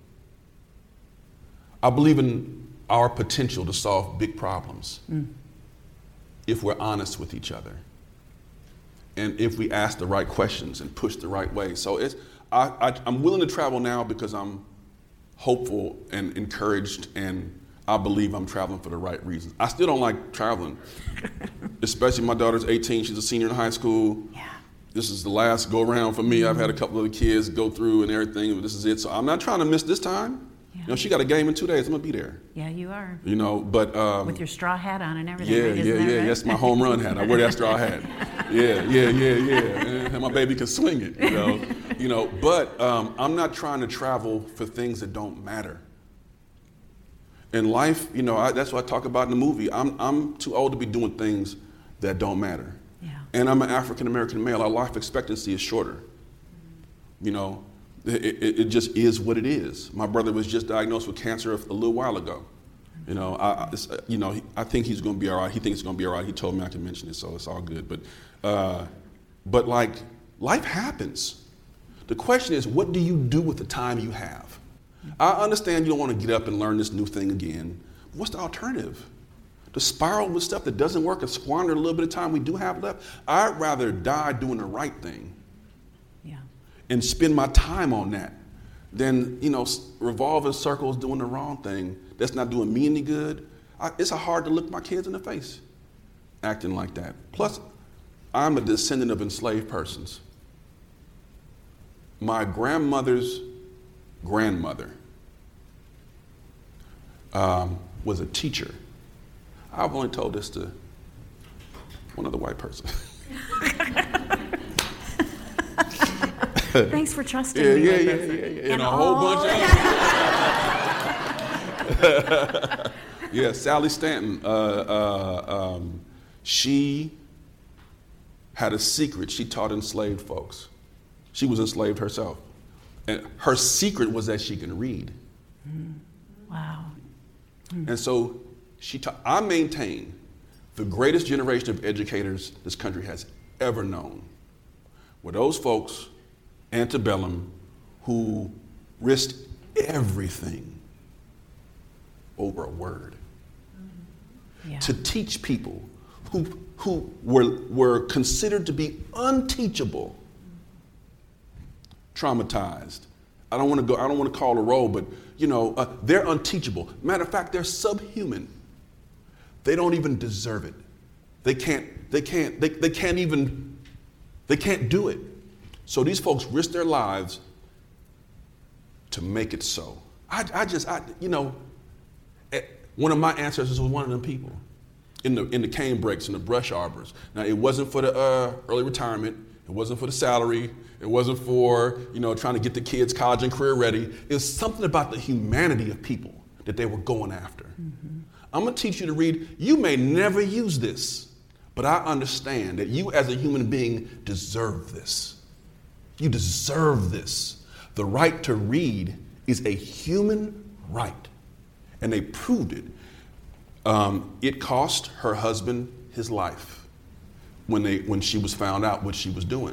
I believe in our potential to solve big problems mm. if we're honest with each other. And if we ask the right questions and push the right way. So it's, I, I, I'm willing to travel now because I'm hopeful and encouraged, and I believe I'm traveling for the right reasons. I still don't like traveling, especially my daughter's eighteen. She's a senior in high school. Yeah. This is the last go around for me. I've had a couple of the kids go through and everything, but this is it. So I'm not trying to miss this time. Yeah. You know, she got a game in two days. I'm gonna be there. Yeah, you are. You know, but um, with your straw hat on and everything. Yeah, right? yeah, yeah. Right? That's my home run hat. I wear that straw hat. Yeah, yeah, yeah, yeah. And my baby can swing it. You know, you know. But um, I'm not trying to travel for things that don't matter. In life, you know, I, that's what I talk about in the movie. I'm I'm too old to be doing things that don't matter. Yeah. And I'm an African American male. Our life expectancy is shorter. You know. It, it, it just is what it is. My brother was just diagnosed with cancer a, a little while ago. You know, I, it's, you know, he, I think he's going to be all right. He thinks he's going to be all right. He told me I can mention it, so it's all good. But, uh, but like, life happens. The question is, what do you do with the time you have? I understand you don't want to get up and learn this new thing again. What's the alternative? To spiral with stuff that doesn't work and squander a little bit of time we do have left? I'd rather die doing the right thing and spend my time on that than, you know, revolve in circles doing the wrong thing that's not doing me any good. I, it's hard to look my kids in the face acting like that. Plus, I'm a descendant of enslaved persons. My grandmother's grandmother um, was a teacher. I've only told this to one other white person. Thanks for trusting yeah, me yeah, with yeah, this. yeah, yeah, yeah. And And a all whole bunch of yeah, Sally Stanton. Uh, uh, um, she had a secret she taught enslaved folks. She was enslaved herself. And her secret was that she can read. Mm. Wow. Mm. And so she taught, I maintain the greatest generation of educators this country has ever known were those folks, antebellum, who risked everything over a word. Yeah. To teach people who, who were, were considered to be unteachable, traumatized. I don't want to go, I don't want to call a roll, but you know, uh, they're unteachable. Matter of fact, they're subhuman. They don't even deserve it. They can't, they can't, they, they can't even, they can't do it. So these folks risk their lives to make it so. I, I just, I, you know, one of my ancestors was one of them people in the in the cane breaks and the brush arbors. Now, it wasn't for the uh, early retirement. It wasn't for the salary. It wasn't for, you know, trying to get the kids college and career ready. It was something about the humanity of people that they were going after. Mm-hmm. I'm gonna teach you to read. You may never use this, but I understand that you as a human being deserve this. You deserve this. The right to read is a human right. And they proved it. Um, it cost her husband his life when they when she was found out what she was doing.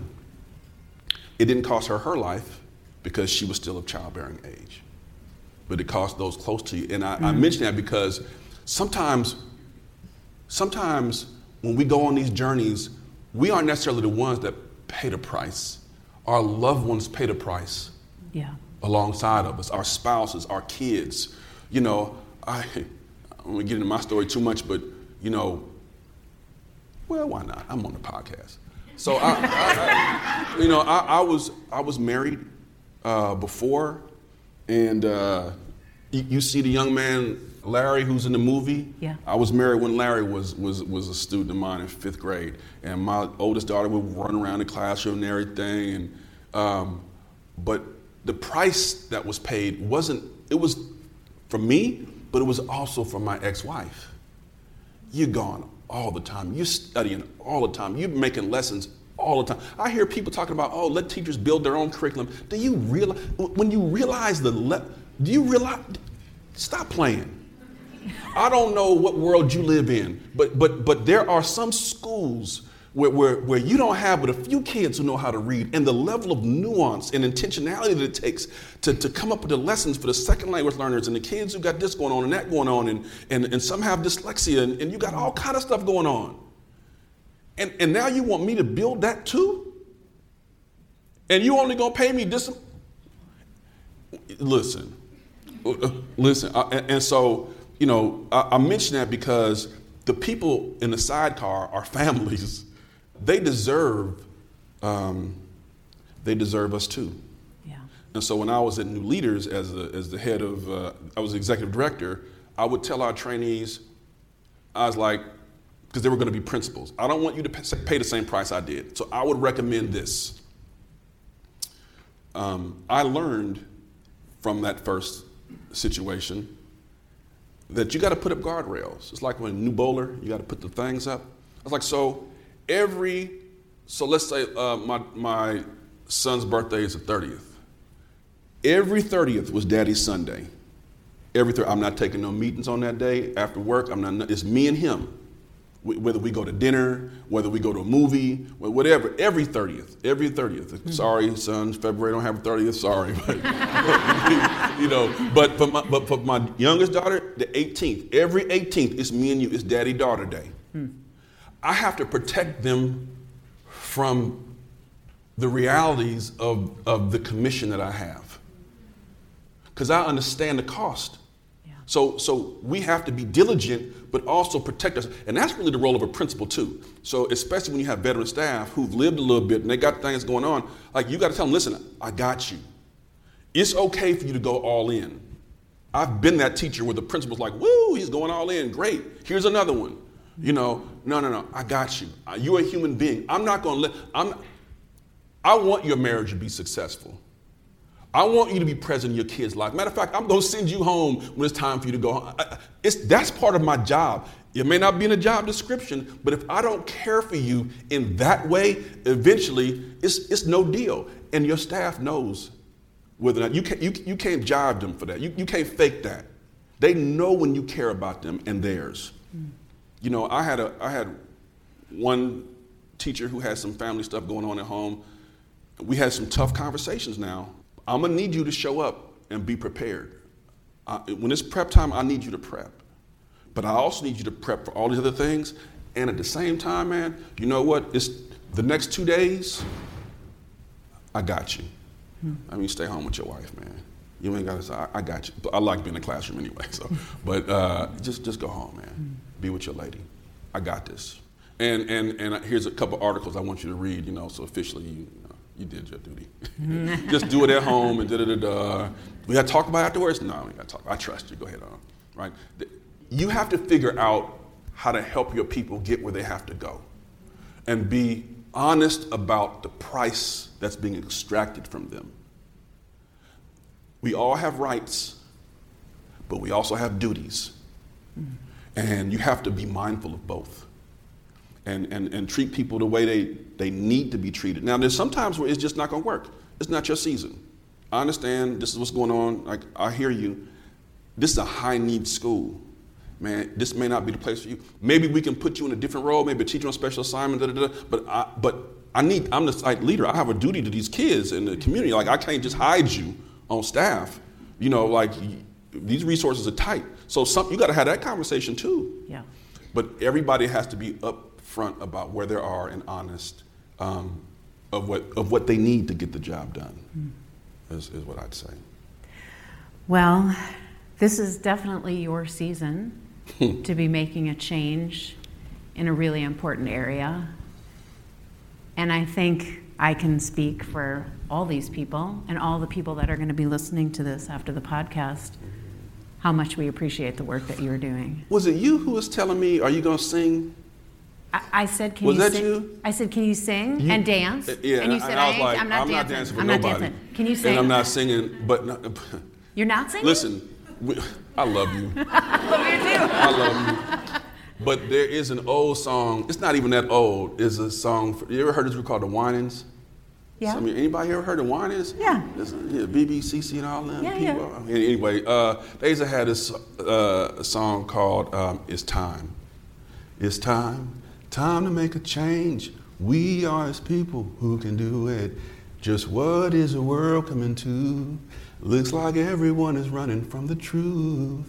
It didn't cost her her life because she was still of childbearing age. But it cost those close to you. And I, mm-hmm. I mention that because sometimes, sometimes when we go on these journeys, we aren't necessarily the ones that pay the price. Our loved ones pay the price yeah. alongside of us, our spouses, our kids. You know, I, I don't want to get into my story too much, but, you know, well, why not? I'm on the podcast. So, I, I, I, you know, I, I was I was married uh, before, and uh, you, you see the young man, Larry, who's in the movie. Yeah. I was married when Larry was was was a student of mine in fifth grade, and my oldest daughter would run around the classroom and everything. And um, but the price that was paid wasn't. It was for me, but it was also for my ex-wife. You're gone all the time. You're studying all the time. You're making lessons all the time. I hear people talking about, oh, let teachers build their own curriculum. Do you realize, when you realize the, le- do you realize, stop playing. I don't know what world you live in, but but but there are some schools where, where, where you don't have but a few kids who know how to read, and the level of nuance and intentionality that it takes to, to come up with the lessons for the second language learners and the kids who got this going on and that going on, and, and, and some have dyslexia, and, and you got all kind of stuff going on. And, and now you want me to build that too? And you only gonna pay me this? Listen, listen, I, and, and so, you know, I, I mention that because the people in the sidecar are families. They deserve, um, they deserve us too. Yeah. And so when I was at New Leaders as a, as the head of, uh, I was the executive director, I would tell our trainees, I was like, because they were going to be principals, I don't want you to pay the same price I did. So I would recommend this. Um, I learned from that first situation that you got to put up guardrails. It's like when a new bowler, you got to put the things up. I was like, so every, so let's say uh, my, my son's birthday is the thirtieth. Every thirtieth was Daddy's Sunday. Every thir- I'm not taking no meetings on that day. After work, I'm not, it's me and him. Whether we go to dinner, whether we go to a movie, whatever, every thirtieth, every thirtieth. Mm-hmm. Sorry, son, February don't have a thirtieth, sorry. But, you know, but for, my, but for my youngest daughter, the eighteenth, every eighteenth, it's me and you, it's daddy-daughter day. Mm. I have to protect them from the realities of, of the commission that I have. because I understand the cost. Yeah. So, so we have to be diligent, but also protect us. And that's really the role of a principal too. So especially when you have veteran staff who've lived a little bit and they got things going on, like you got to tell them, listen, I got you. It's okay for you to go all in. I've been that teacher where the principal's like, woo, he's going all in, great. Here's another one. You know, no, no, no, I got you. You're a human being. I'm not going to let, I'm, I want your marriage to be successful. I want you to be present in your kids' life. Matter of fact, I'm going to send you home when it's time for you to go home. I, it's, that's part of my job. It may not be in a job description, but if I don't care for you in that way, eventually it's, it's no deal. And your staff knows whether or not, you can't, you, you can't jive them for that. You, you can't fake that. They know when you care about them and theirs. Mm. You know, I had a I had one teacher who had some family stuff going on at home. We had some tough conversations now. I'm gonna need you to show up and be prepared. I, when it's prep time, I need you to prep. But I also need you to prep for all these other things. And at the same time, man, you know what? It's the next two days, I got you. Hmm. I mean, stay home with your wife, man. You ain't gotta say, I, I got you. I like being in the classroom anyway, so. But uh, just, just go home, man. Hmm. Be with your lady. I got this. And and and here's a couple articles I want you to read, you know, so officially you, you know, you did your duty. Just do it at home and da da da da. We got to talk about it afterwards? No, we got to talk. I trust you. Go ahead on. Right? You have to figure out how to help your people get where they have to go, and be honest about the price that's being extracted from them. We all have rights, but we also have duties, mm. and you have to be mindful of both. And, and, and treat people the way they, they need to be treated. Now, there's sometimes where it's just not going to work. It's not your season. I understand this is what's going on. Like, I hear you. This is a high-need school. Man, this may not be the place for you. Maybe we can put you in a different role, maybe a teacher on special assignment, da, da, da. But, I, but I need, I'm the site leader. I have a duty to these kids in the community. Like, I can't just hide you on staff. You know, like, these resources are tight. So some, you got to have that conversation, too. Yeah. But everybody has to be up front about where they are and honest um, of what of what they need to get the job done, mm. is, is what I'd say. Well, this is definitely your season to be making a change in a really important area. And I think I can speak for all these people and all the people that are going to be listening to this after the podcast, how much we appreciate the work that you're doing. Was it you who was telling me, are you going to sing? I said, can was you that sing? You? I said, can you sing you, and dance? Yeah, and you said, and I was I like, I'm not I'm dancing. not dancing for I'm nobody. not dancing. Can you sing? And I'm not singing, but not, you're not singing? Listen, we, I love you. I love you too. I love you. But there is an old song. It's not even that old. It's a song. For, you ever heard this group called the Winans? Yeah. Some, anybody ever heard of Winans? Yeah. Yeah. B B C C and all them yeah, people. Yeah. Anyway, uh, they used to have this uh, song called um, "It's Time." It's time. Time to make a change. We are as people who can do it. Just what is the world coming to? Looks like everyone is running from the truth.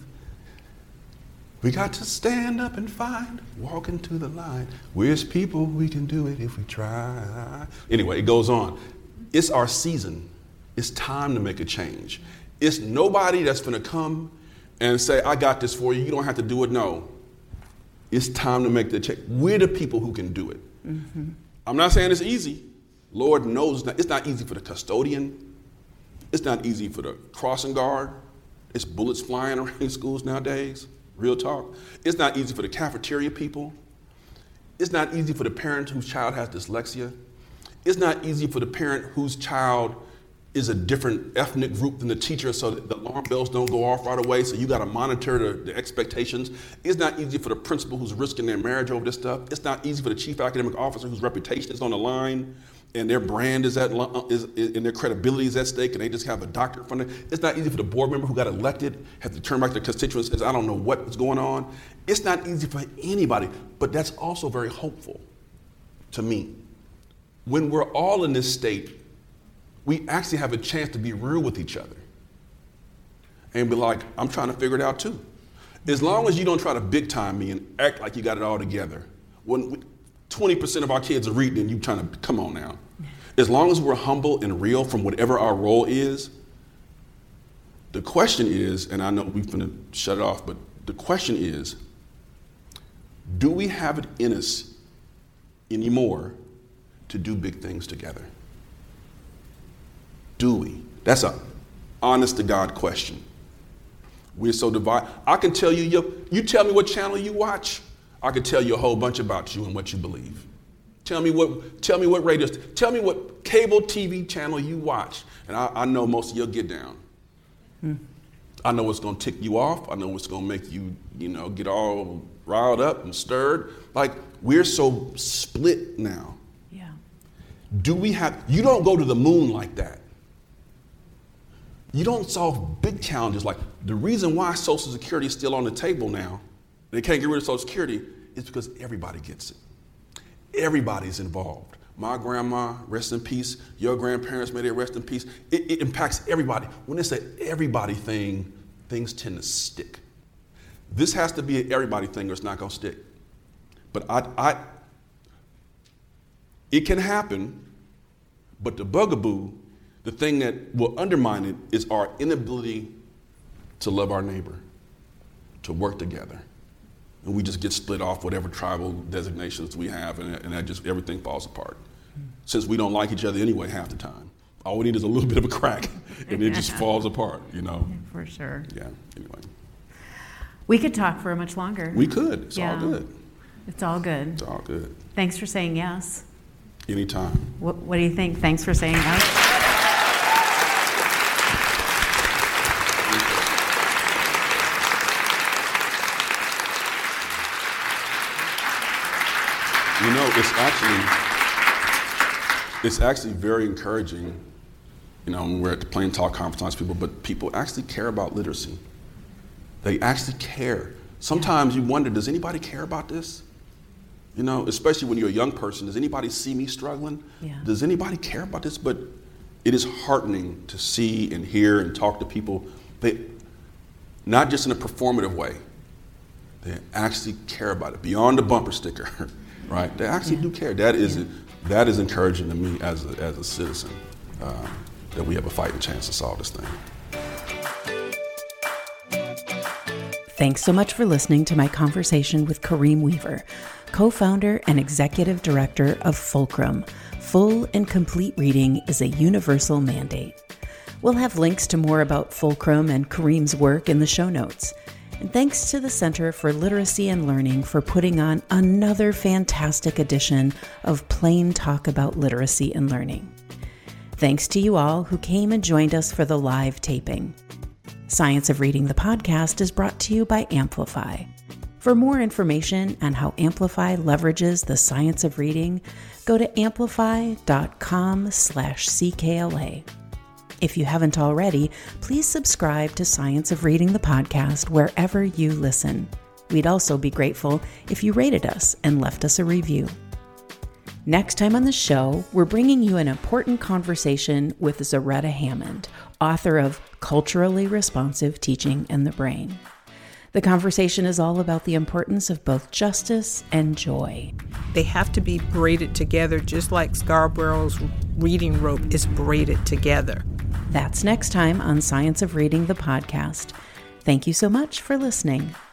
We got to stand up and fight, walk into the line. We're as people, we can do it if we try. Anyway, it goes on. It's our season. It's time to make a change. It's nobody that's gonna come and say, I got this for you, you don't have to do it. No. It's time to make the change. We're the people who can do it. Mm-hmm. I'm not saying it's easy. Lord knows it's not, it's not easy for the custodian. It's not easy for the crossing guard. It's bullets flying around schools nowadays. Real talk. It's not easy for the cafeteria people. It's not easy for the parent whose child has dyslexia. It's not easy for the parent whose child is a different ethnic group than the teacher, so that the alarm bells don't go off right away, so you got to monitor the, the expectations. It's not easy for the principal who's risking their marriage over this stuff. It's not easy for the chief academic officer whose reputation is on the line and their brand is at is, is and their credibility is at stake, and they just have a doctorate from it. It's not easy for the board member who got elected, have to turn back to their constituents and says, I don't know what is going on. It's not easy for anybody, but that's also very hopeful to me. When we're all in this state, we actually have a chance to be real with each other and be like, I'm trying to figure it out too. As long as you don't try to big time me and act like you got it all together. When we, twenty percent of our kids are reading and you trying to, come on now. As long as we're humble and real from whatever our role is, The question is, and I know we're going to shut it off, but the question is, do we have it in us anymore to do big things together? Do we? That's a honest to God question. We're so divided. I can tell you, you, you tell me what channel you watch, I can tell you a whole bunch about you and what you believe. Tell me what, tell me what radio, tell me what cable T V channel you watch, and I, I know most of your get down. Hmm. I know what's going to tick you off. I know what's going to make you, you know, get all riled up and stirred. Like, we're so split now. Yeah. Do we have, you don't go to the moon like that. You don't solve big challenges. Like, the reason why Social Security is still on the table now, they can't get rid of Social Security, is because everybody gets it. Everybody's involved. My grandma, rest in peace. Your grandparents, may they rest in peace. It, it impacts everybody. When it's an everybody thing, things tend to stick. This has to be an everybody thing or it's not going to stick. But I, I, it can happen, but the bugaboo, the thing that will undermine it, is our inability to love our neighbor, to work together. And we just get split off whatever tribal designations we have, and, and that just everything falls apart. Since we don't like each other anyway half the time. All we need is a little bit of a crack, and it just falls apart, you know? For sure. Yeah, anyway. We could talk for much longer. We could. It's yeah. all good. It's all good. It's all good. Thanks for saying yes. Anytime. What, what do you think? Thanks for saying yes. You know, it's actually, it's actually very encouraging, you know, when we're at the Plain Talk Conference, people, but people actually care about literacy. They actually care. Sometimes you wonder, does anybody care about this? You know, especially when you're a young person, does anybody see me struggling? Yeah. Does anybody care about this? But it is heartening to see and hear and talk to people, they, not just in a performative way, they actually care about it, beyond the bumper sticker. Right, they actually yeah. do care. That is, yeah. that is encouraging to me as a, as a citizen, uh, that we have a fighting chance to solve this thing. Thanks so much for listening to my conversation with Kareem Weaver, co-founder and executive director of Fulcrum. Full and complete reading is a universal mandate. We'll have links to more about Fulcrum and Kareem's work in the show notes. And thanks to the Center for Literacy and Learning for putting on another fantastic edition of Plain Talk About Literacy and Learning. Thanks to you all who came and joined us for the live taping. Science of Reading the podcast is brought to you by Amplify. For more information on how Amplify leverages the science of reading, go to amplify.com slash CKLA. If you haven't already, please subscribe to Science of Reading the podcast wherever you listen. We'd also be grateful if you rated us and left us a review. Next time on the show, we're bringing you an important conversation with Zaretta Hammond, author of Culturally Responsive Teaching and the Brain. The conversation is all about the importance of both justice and joy. They have to be braided together, just like Scarborough's reading rope is braided together. That's next time on Science of Reading the podcast. Thank you so much for listening.